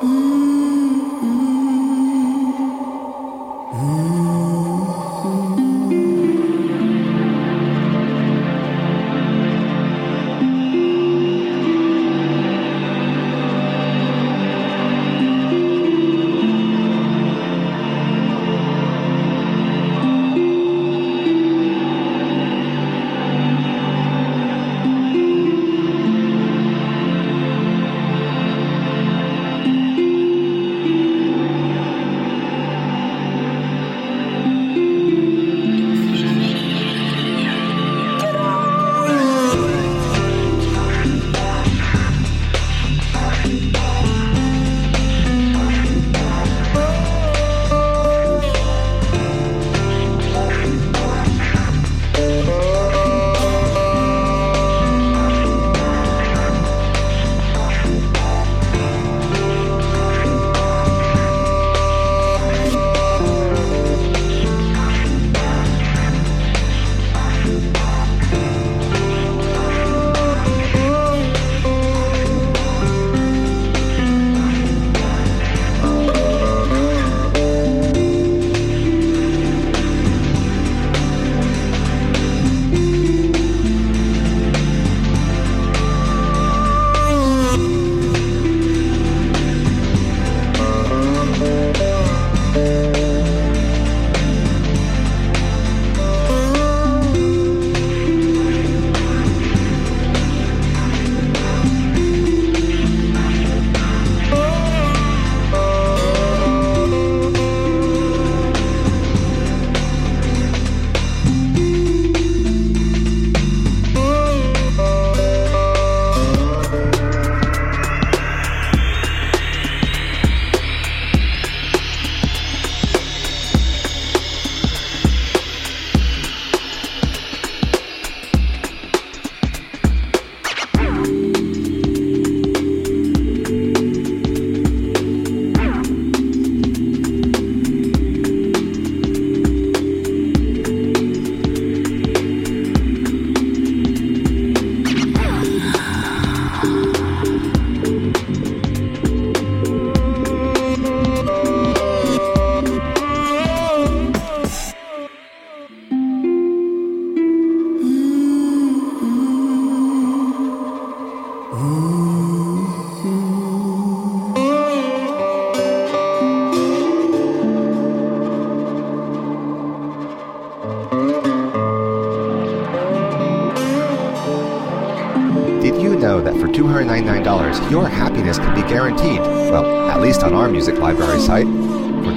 know that for $299, your happiness can be guaranteed. Well, at least on our music library site. For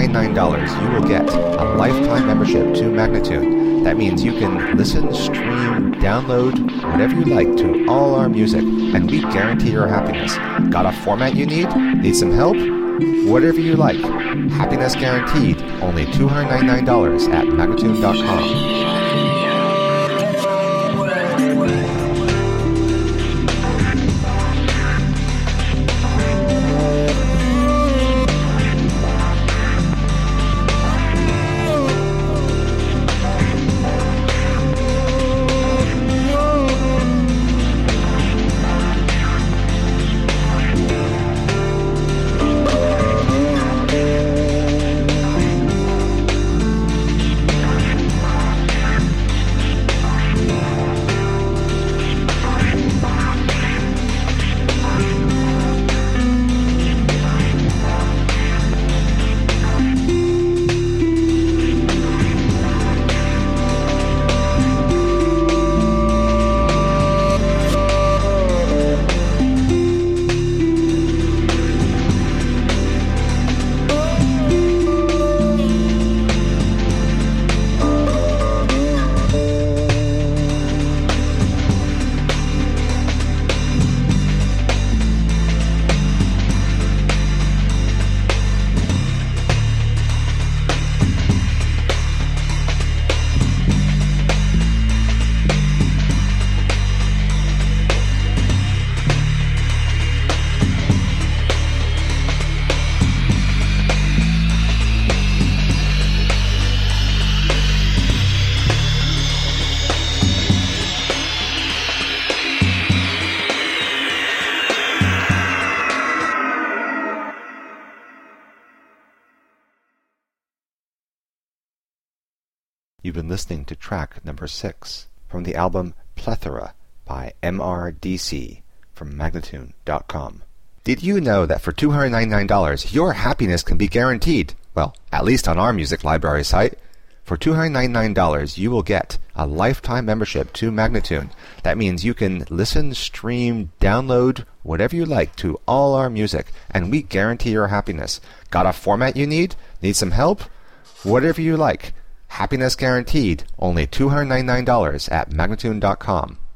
$299, you will get a lifetime membership to Magnatune. That means you can listen, stream, download, whatever you like to all our music, and we guarantee your happiness. Got a format you need? Need some help? Whatever you like. Happiness guaranteed. Only $299 at Magnatune.com. You've been listening to track number 6 from the album Plethora by MRDC from Magnatune.com. Did you know that for $299 your happiness can be guaranteed? Well, at least on our music library site. For $299 you will get a lifetime membership to Magnatune. That means you can listen, stream, download, whatever you like to all our music, and we guarantee your happiness. Got a format you need? Need some help? Whatever you like. Happiness guaranteed. Only $299 at Magnatune.com.